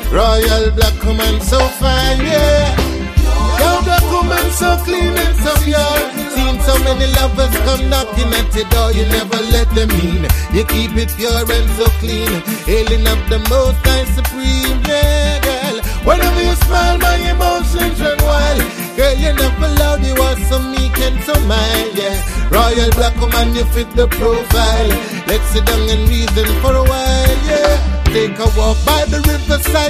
Royal black woman so fine, yeah. Your black woman so clean and so pure. Seen so many lovers come knocking at your door, you never let them in. You keep it pure and so clean, hailing up the most high supreme, yeah, girl. Whenever you smile, my emotions run wild. Girl, you never loud, you are so meek and so mild, yeah. Royal black woman, you fit the profile. Let's sit down and reason for a while, yeah. Take a walk by the riverside.